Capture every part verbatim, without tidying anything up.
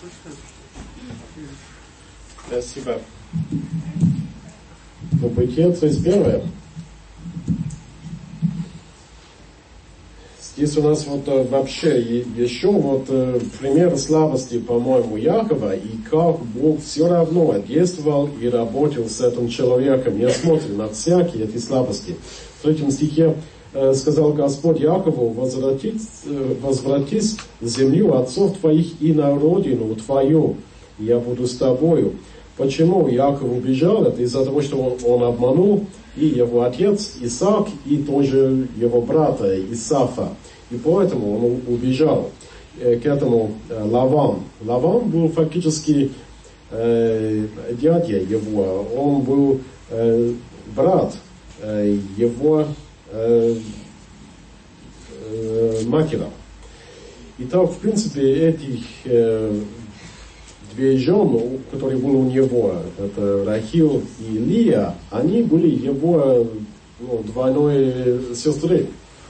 Спасибо. Ну, Бытие, тридцать первое. Здесь у нас вот вообще еще вот пример слабости, по-моему, Якова, и как Бог все равно действовал и работал с этим человеком, несмотря на всякие эти слабости. В третьем стихе сказал Господь Якову: возвратись, возвратись в землю отцов твоих и на родину твою, я буду с тобою. Почему Яков убежал? Это из-за того, что он, он обманул и его отец Исаак, и тоже его брата Исафа. И поэтому он убежал к этому Лаван. Лаван был фактически э, дядя его, он был э, брат э, его э, э, матери. Итак, в принципе, этих э, две жены, которые были у него, это Рахил и Лия, они были его ну, двойной сестры.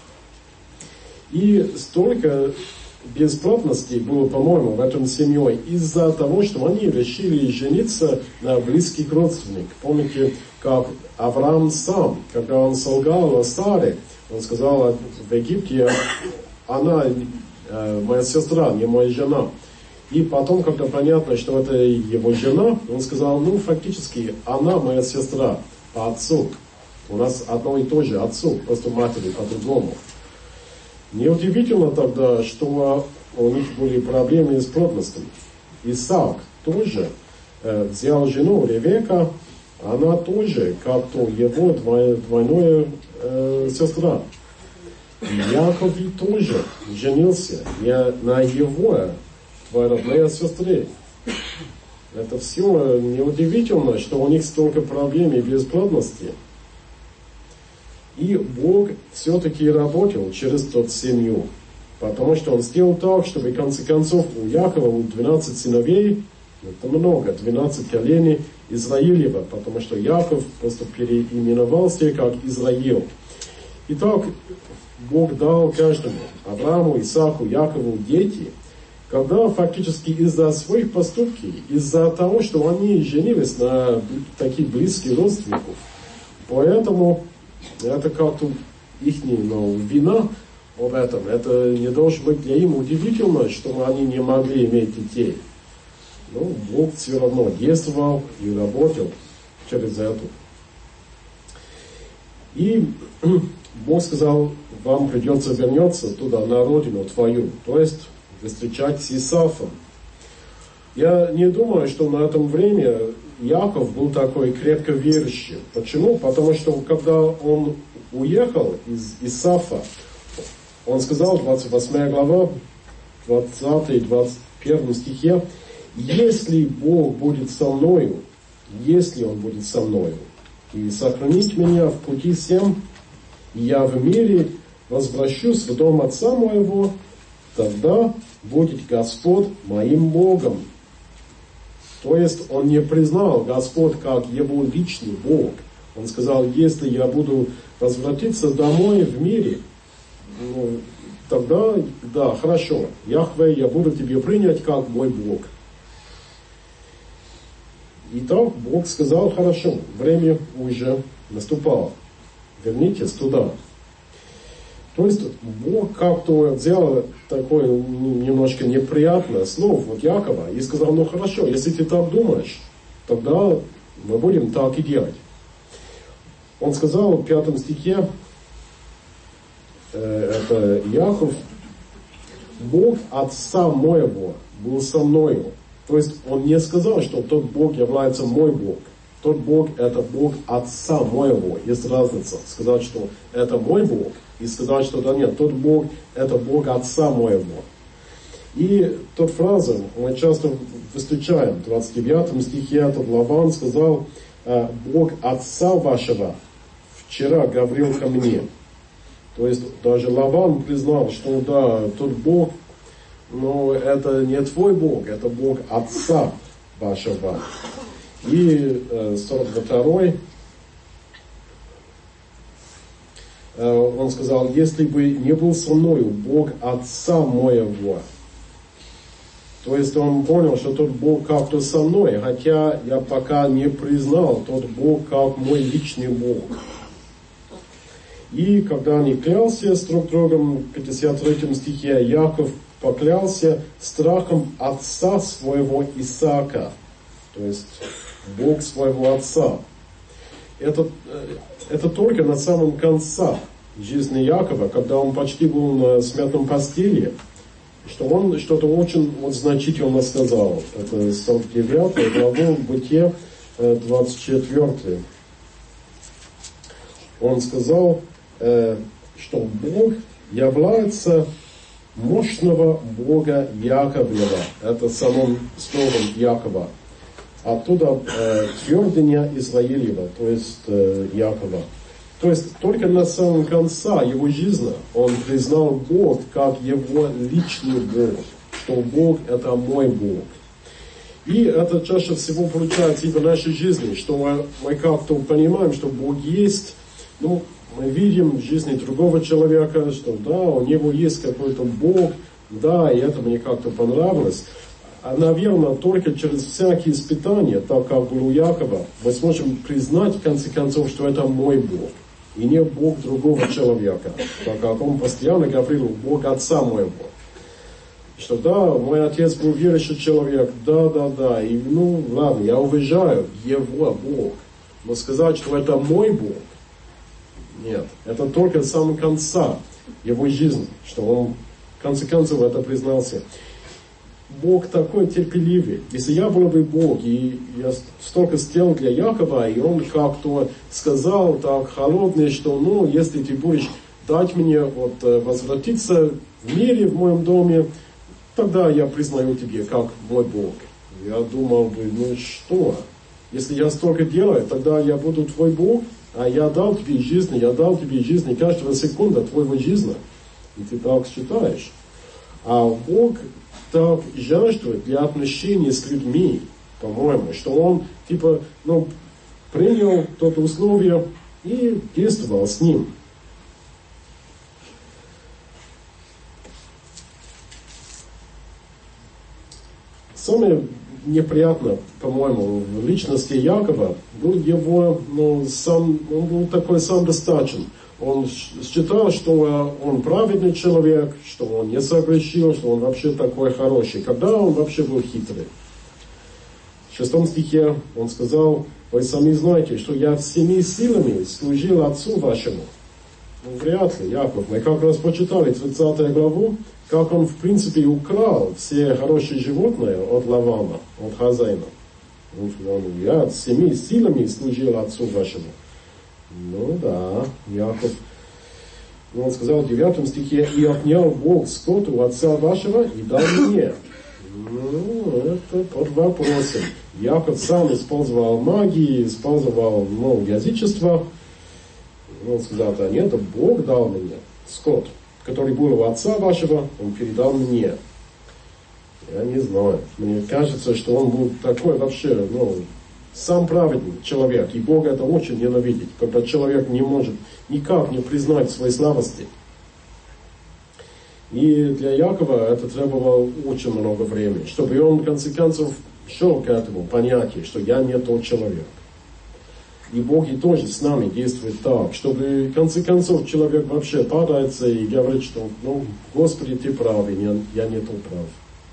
И столько бесплатности было, по-моему, в этом семье из-за того, что они решили жениться на близких родственниках. Помните, как Авраам сам, когда он солгал о Саре, он сказал в Египте: она моя сестра, не моя жена. И потом, когда понятно, что это его жена, он сказал: ну, фактически, она моя сестра по отцу. У нас одно и то же отцу, просто матери по-другому. Неудивительно тогда, что у них были проблемы с плотностью. Исаак тоже э, взял жену Ревека, она тоже как-то его двой, двойная э, сестра. Яков тоже женился на его двоюродной сестре. Это все неудивительно, что у них столько проблем и бесплодности. И Бог все-таки работал через тот семью. Потому что Он сделал так, чтобы в конце концов у Якова было двенадцать сыновей. Это много, двенадцать коленей Израилева. Потому что Яков просто переименовался как Израил. Итак, Бог дал каждому, Аврааму, Исааку, Якову, дети, когда фактически из-за своих поступков, из-за того, что они женились на таких близких родственников, поэтому это как-то их ну, вина об этом. Это не должно быть для них удивительно, что они не могли иметь детей. Но Бог все равно действовал и работал через это. И Бог сказал: вам придется вернуться туда, на родину твою, то есть встречать с Исафом. Я не думаю, что на этом время Яков был такой крепко верующий. Почему? Потому что когда он уехал из Исафа, он сказал, двадцать восьмая глава, двадцатый двадцать первый стихе: если Бог будет со мною, если Он будет со мною, и сохранить меня в пути всем, я в мире возвращусь в дом отца моего, тогда будет Господь моим Богом. То есть он не признал Господь как его личный Бог. Он сказал: если я буду возвратиться домой в мире, ну, тогда, да, хорошо, Яхве, я буду тебе принять как мой Бог. Итак, Бог сказал: хорошо, время уже наступало, вернитесь туда. То есть Бог как-то взял такое немножко неприятное слово вот Якова и сказал: ну хорошо, если ты так думаешь, тогда мы будем так и делать. Он сказал в пятом стихе, э, это Яков: Бог отца моего был со мною. То есть он не сказал, что тот Бог является мой Бог. Тот Бог — это Бог отца моего. Есть разница. Сказать, что это мой Бог, и сказать, что да нет, тот Бог — это Бог отца моего. И тот фразу мы часто встречаем. В двадцать девятом стихе этот Лаван сказал: Бог отца вашего вчера говорил ко мне. То есть даже Лаван признал, что да, тот Бог, но это не твой Бог, это Бог отца вашего. И сорок второй, он сказал: если бы не был со мною Бог отца моего, То есть он понял, что тот Бог как-то со мной, хотя я пока не признал тот Бог как мой личный Бог. И когда они клялся с друг другом, в пятьдесят третьем стихе, Яков поклялся страхом отца своего Исаака, то есть Бог своего отца. Это, это только на самом конце жизни Якова, когда он почти был на смертном постели, что он что-то очень вот, значительно сказал. Это сорок девятая глава, Бытие двадцать четвёртая. Он сказал, что Бог является мощного Бога Яковлева. Это самым словом Якова. Оттуда э, твердыня Израилева, то есть э, Якова. То есть только на самом конце его жизни он признал Бог как его личный Бог, что Бог это мой Бог. И это чаще всего получается и в нашей жизни, что мы, мы как-то понимаем, что Бог есть, ну, мы видим в жизни другого человека, что да, у него есть какой-то Бог, да, и это мне как-то понравилось. А, наверное, только через всякие испытания, так как было у Якова, мы сможем признать, в конце концов, что это мой Бог, и не Бог другого человека, так как он постоянно говорил, Бог отца моего. Что да, мой отец был верующий человек, да, да, да, и ну ладно, я уважаю его Бог, но сказать, что это мой Бог, нет, это только в самом конце его жизни, что он в конце концов это признался. Бог такой терпеливый. Если я был бы Бог, и я столько сделал для Якова, и он как-то сказал так холодный, что ну, если ты будешь дать мне вот, возвратиться в мире, в моем доме, тогда я признаю тебе как мой Бог. Я думал бы, ну что, если я столько делаю, тогда я буду твой Бог, а я дал тебе жизнь, я дал тебе жизнь каждого секунда твоего жизни. И ты так считаешь. А Бог так жаждет для отношений с людьми, по-моему, что он типа, ну, принял то условие и действовал с ним. Самое неприятное, по-моему, в личности Якова был его, ну, сам, он был такой самодостаточен. Он считал, что он праведный человек, что он не согрешил, что он вообще такой хороший. Когда он вообще был хитрый? В шестом стихе он сказал, вы сами знаете, что я всеми силами служил отцу вашему. Ну, вряд ли, Яков. Мы как раз почитали тридцатую главу, как он в принципе украл все хорошие животные от Лавана, от хозяина. Он, я всеми силами служил отцу вашему. Ну да, Яков. Он сказал в девятом стихе, и отнял Бог скот у отца вашего и дал мне. Ну, это под вопросом. Яков сам использовал магию, использовал, ну, язычество. Он сказал, да нет, Бог дал мне скот, который был у отца вашего, он передал мне. Я не знаю. Мне кажется, что он был такой вообще, ну, сам праведный человек, и Бог это очень ненавидит, когда человек не может никак не признать своей слабости. И для Якова это требовало очень много времени, чтобы он в конце концов шел к этому понятию, что я не тот человек. И Бог и тоже с нами действует так, чтобы в конце концов человек вообще падается и говорит, что ну, Господи, ты прав, и я, я не тот прав.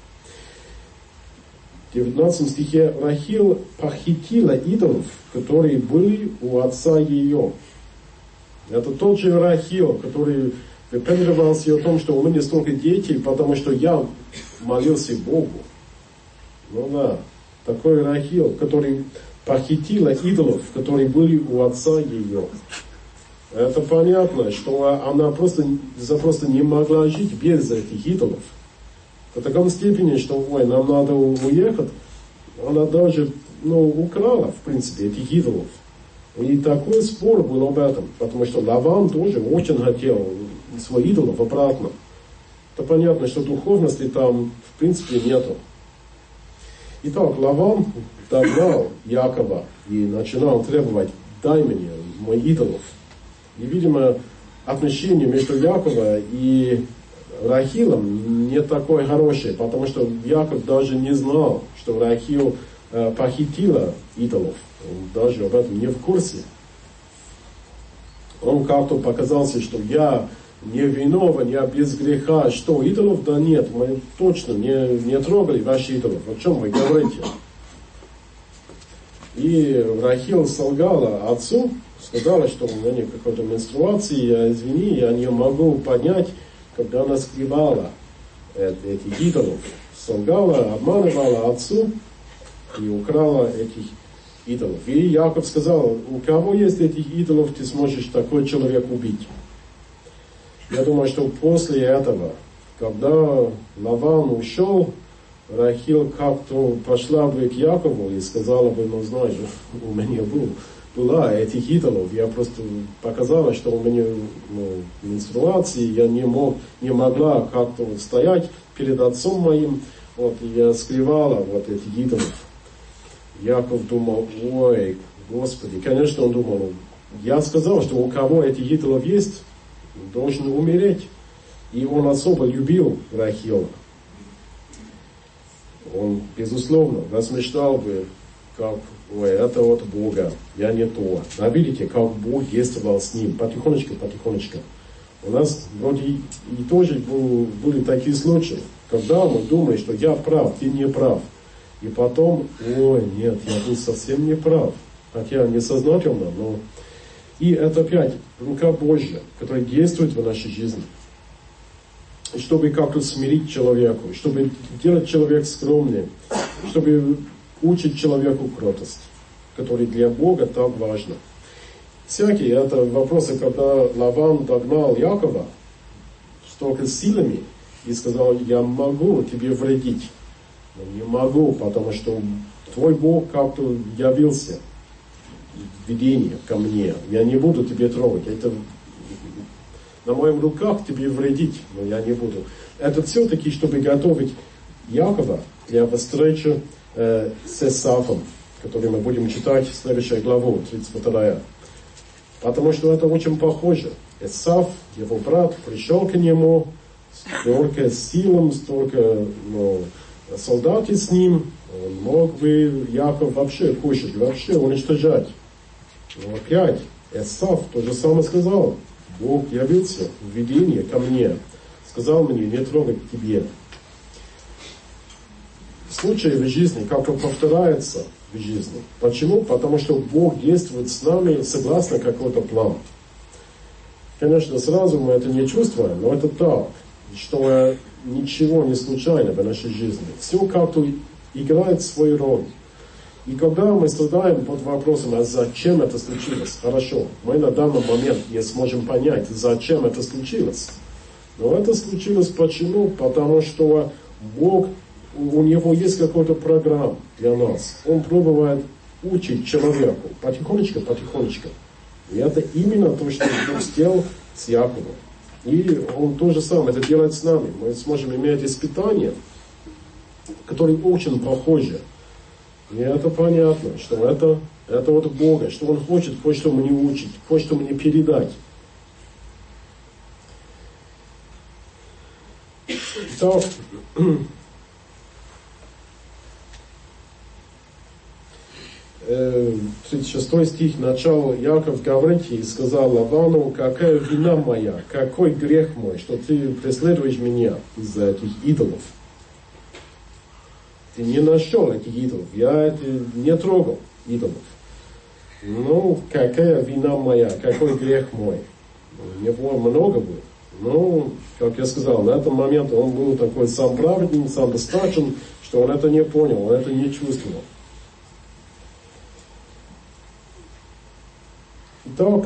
В девятнадцатом стихе Рахил похитила идолов, которые были у отца ее. Это тот же Рахил, который выпендривался о том, что у меня столько детей, потому что я молился Богу. Ну да, такой Рахил, который похитила идолов, которые были у отца ее. Это понятно, что она просто, просто не могла жить без этих идолов. В таком степени, что ой, нам надо уехать, она даже ну, украла, в принципе, этих идолов. И такой спор был об этом, потому что Лаван тоже очень хотел своих идолов обратно. Это понятно, что духовности там, в принципе, нету. Итак, Лаван догнал Якова и начинал требовать, дай мне мой идолов. И, видимо, отношения между Якова и Рахилом не такой хороший, потому что Яков даже не знал, что Рахил э, похитила идолов. Он даже об этом не в курсе. Он как-то показался, что я не виновен, я без греха. Что, идолов? Да нет, мы точно не, не трогали ваши идолов. О чем вы говорите? И Рахил солгала отцу, сказала, что у меня какой-то менструации, я, извини, я не могу понять, когда она скрывала этих идолов. Солгала, обманывала отцу и украла этих идолов. И Яков сказал, у кого есть этих идолов, ты сможешь такой человек убить. Я думаю, что после этого, когда Лаван ушел, Рахил как-то пошла бы к Якову и сказала бы, ну знаешь, у меня был, была этих идолов, я просто показала, что у меня ну, менструации, я не, мог, не могла как-то стоять перед отцом моим, вот, и я скрывала вот этих идолов. Яков думал, ой, Господи, конечно он думал, я сказал, что у кого эти идолов есть, должен умереть. И он особо любил Рахила. Он, безусловно, размышлял бы, как, ой, это от Бога, я не то. А видите, как Бог действовал с ним, потихонечку, потихонечку. У нас вроде и, и тоже был, были такие случаи, когда мы думали, что я прав, ты не прав. И потом, ой, нет, я был совсем не прав. Хотя несознательно, но... И это опять рука Божья, которая действует в нашей жизни. Чтобы как-то смирить человеку, чтобы делать человека скромнее, чтобы учить человеку кротость, который для Бога так важно. Всякие это вопросы, когда Лаван догнал Якова столько силами и сказал, я могу тебе вредить. Но не могу, потому что твой Бог как-то явился в видении ко мне. Я не буду тебе трогать. Это на моих руках тебе вредить, но я не буду. Это все-таки, чтобы готовить Якова для встречи э, с Эсавом, который мы будем читать в следующей главе, тридцать вторая. Потому что это очень похоже. Эсав, его брат, пришел к нему, столько силам, столько ну, солдаты с ним, он мог бы Яков вообще кушать, вообще уничтожать. Но опять Эсав то же самое сказал. Бог явился в видении ко мне, сказал мне, не трогать тебе. Случаи в жизни как-то повторяются в жизни. Почему? Потому что Бог действует с нами согласно какому-то плану. Конечно, сразу мы это не чувствуем, но это так, что ничего не случайно в нашей жизни. Все как-то играет свою роль. И когда мы страдаем под вопросом, а зачем это случилось? Хорошо, мы на данный момент не сможем понять, зачем это случилось. Но это случилось почему? Потому что Бог, у Него есть какая-то программа для нас. Он пробует учить человеку потихонечку, потихонечку. И это именно то, что Бог сделал с Яковом. И Он то же самое это делает с нами. Мы сможем иметь испытания, которые очень похожи. И это понятно, что это, это от Бога, что Он хочет кое-что мне учить, кое-что мне передать. Итак, тридцать шестой стих, начал Яков говорить и сказал Лавану, какая вина моя, какой грех мой, что ты преследуешь меня из-за этих идолов. Ты не нашел этих идолов, я это не трогал идолов. Ну, какая вина моя, какой грех мой. У него много было. Ну, как я сказал, на этом моменте он был такой сам праведный, сам достаточен, что он это не понял, он это не чувствовал. Итак,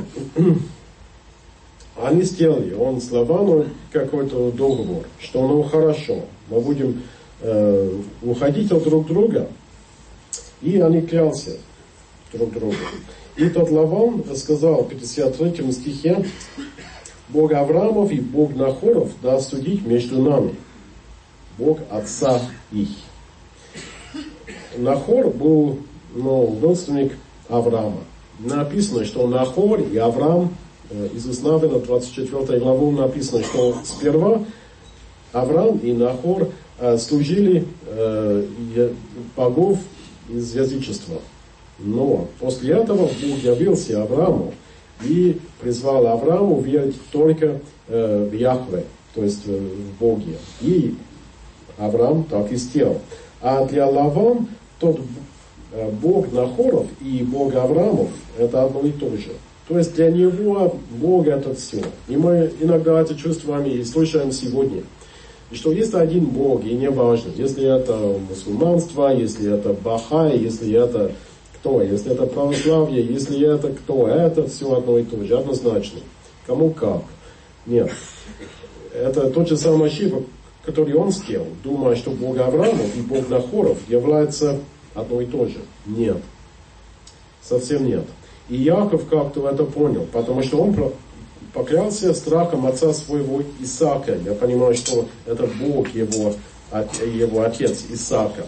они сделали, он с Лаваном какой-то договор, что ну хорошо, мы будем э, уходить от друг друга, и они клялся друг другу. И тот Лаван сказал в пятьдесят третьем стихе, Бог Авраамов и Бог Нахоров да судить между нами, Бог отца их. Нахор был ну, родственник Авраама. Написано, что Нахор и Авраам, из Навина, двадцать четвёртой главы написано, что сперва Авраам и Нахор служили богов из язычества. Но после этого Бог явился Аврааму и призвал Аврааму верить только в Яхве, то есть в Боге. И Авраам так и сделал. А для Лаван тот Бог Нахоров и Бог Авраамов это одно и то же. То есть для него Бог это все. И мы иногда это чувствуем и слышим сегодня. И что есть один Бог, и не важно, если это мусульманство, если это Бахай, если это кто, если это православие, если это кто, это все одно и то же, однозначно. Кому как. Нет. Это тот же самый ошибок, который он сделал, думая, что Бог Авраамов и Бог Нахоров являются одно и то же. Нет. Совсем нет. И Яков как-то это понял, потому что он поклялся страхом отца своего Исаака. Я понимаю, что это Бог его, его отец Исаака.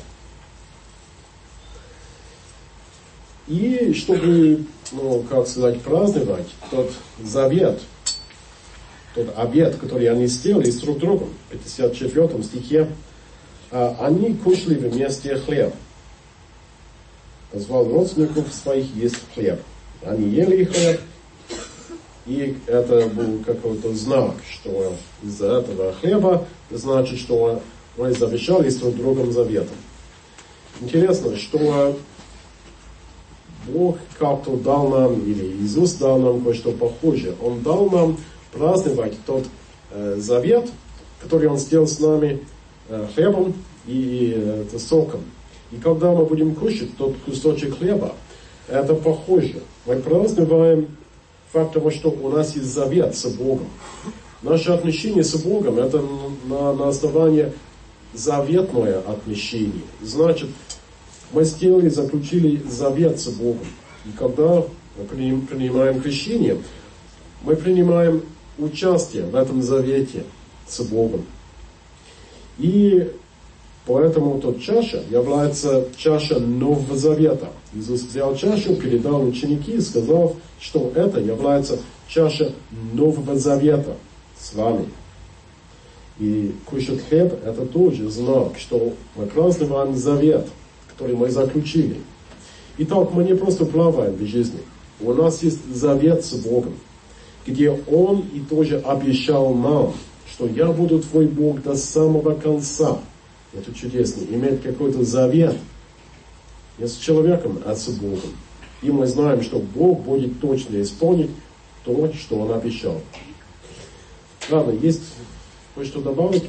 И чтобы, ну, как сказать, праздновать тот завет, тот обет, который они сделали с друг другом, в пятьдесят четвёртом стихе, они кушали вместе хлеб. Позвал родственников своих есть хлеб. Они ели хлеб, и это был какой-то знак, что из-за этого хлеба, значит, что мы завещали с друг другом заветом. Интересно, что Бог как-то дал нам, или Иисус дал нам кое-что похожее. Он дал нам праздновать тот э, завет, который Он сделал с нами э, хлебом и э, соком. И когда мы будем кушать тот кусочек хлеба, это похоже. Мы празднуем факт того, что у нас есть завет с Богом. Наше отношение с Богом это на, на основании заветное отношение. Значит, мы сделали, заключили завет с Богом. И когда мы принимаем крещение, мы принимаем участие в этом завете с Богом. И поэтому тот чаша является чаша Нового Завета. Иисус взял чашу, передал ученики, сказав, что это является чаша Нового Завета с вами. И кушать хлеб это тоже знак, что мы празднуем завет, который мы заключили. Итак, мы не просто плаваем в жизни. У нас есть завет с Богом, где Он и тоже обещал нам, что я буду твой Бог до самого конца. Это чудесно. Иметь какой-то завет не с человеком, а с Богом. И мы знаем, что Бог будет точно исполнить то, что Он обещал. Ладно, есть кое-что добавить?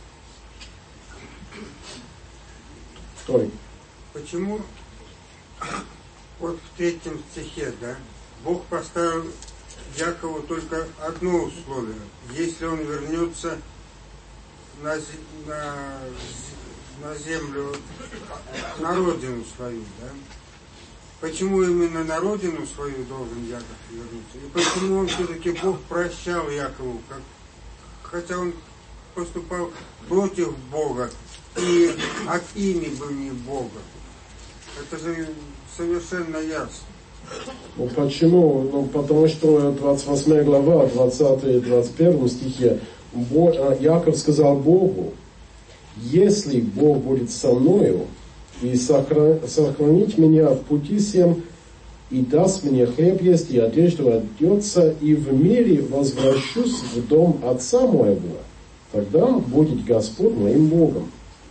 Толик. Почему вот в третьем стихе, да, Бог поставил Якову только одно условие. Если он вернется на, на, на землю, на родину свою, да? Почему именно на родину свою должен Яков вернуться? И почему он все-таки Бог прощал Якову, как, хотя он поступал против Бога и от имени был не Бога? Это же совершенно ясно. Ну почему? Ну потому что двадцать восьмая глава, двадцатый и двадцать первом стихе, Яков сказал Богу: если Бог будет со мною и сохранить меня в пути сем, и даст мне хлеб есть, и одежду одеться, и в мире возвращусь в дом отца моего, тогда будет Господь моим Богом.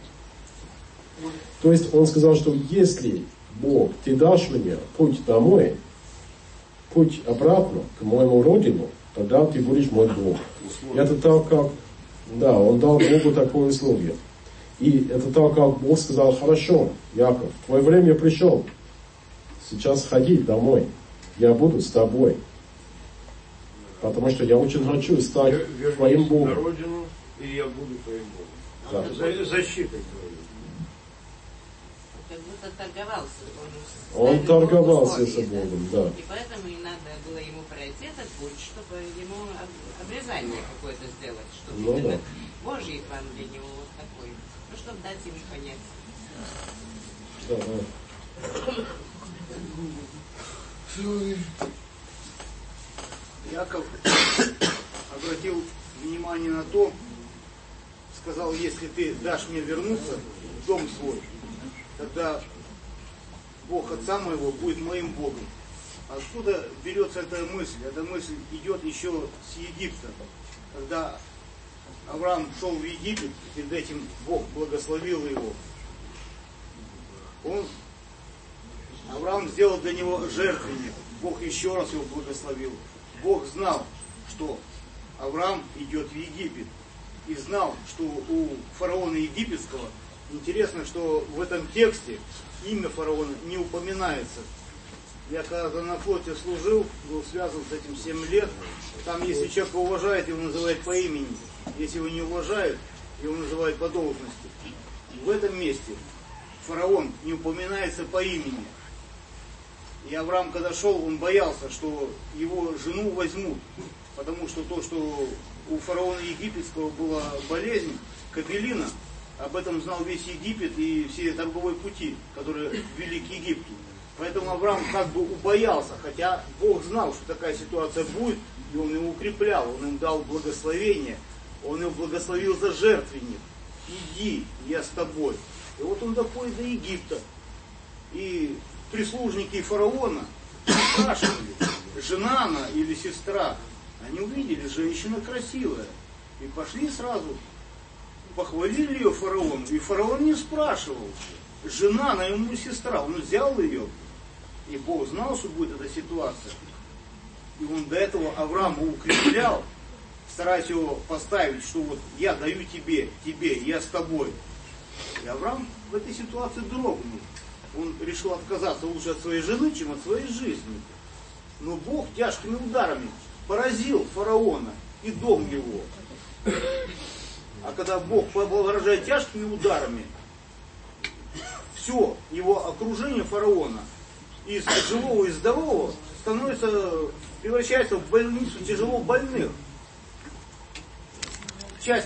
То есть он сказал, что если Бог, ты дашь мне путь домой, путь обратно к моему родину, тогда ты будешь мой Бог. Это так, как, да, он дал Богу такое условие. И это так, как Бог сказал: хорошо, Яков, твое время пришло, сейчас ходи домой, я буду с тобой. Потому что я очень хочу стать Вернись твоим Богом. на родину, и я буду твоим Богом. Да. За, защитой твоей. Как будто торговался. Он, он торговался с Богом, да. И поэтому и надо было ему пройти этот путь, чтобы ему обрезание какое-то сделать, чтобы ну, именно да. Божий план для него вот такой. Ну, чтобы дать ему понять. Да, да. Яков обратил внимание на то, сказал, если ты дашь мне вернуться в дом свой, тогда Бог отца моего будет моим Богом. Откуда берется эта мысль? Эта мысль идет еще с Египта. Когда Авраам шел в Египет, перед этим Бог благословил его. Он, Авраам сделал для него жертвенник. Бог еще раз его благословил. Бог знал, что Авраам идет в Египет. И знал, что у фараона египетского, интересно, что в этом тексте имя фараона не упоминается. Я когда на флоте служил, был связан с этим семь лет. Там, если человека уважает, его называют по имени. Если его не уважают, его называют по должности. В этом месте фараон не упоминается по имени. И Авраам, когда шел, он боялся, что его жену возьмут. Потому что то, что у фараона египетского была болезнь, капеллина, об этом знал весь Египет и все торговые пути, которые вели к Египту. Поэтому Авраам как бы убоялся, хотя Бог знал, что такая ситуация будет, и он его укреплял, он им дал благословение, он его благословил за жертвенник. Иди, я с тобой. И вот он доходит до Египта. И прислужники фараона спрашивали, жена она или сестра. Они увидели, женщина красивая. И пошли сразу, похвалили ее фараону. И фараон не спрашивал, жена она ему сестра. Он взял ее. И Бог знал, что будет эта ситуация. И он до этого Авраама укреплял, стараясь его поставить, что вот я даю тебе, тебе, я с тобой. И Авраам в этой ситуации дрогнул. Он решил отказаться лучше от своей жены, чем от своей жизни. Но Бог тяжкими ударами поразил фараона и дом его. А когда Бог поражает тяжкими ударами, все его окружение фараона из живого и здорового становится, превращается в больницу тяжело больных.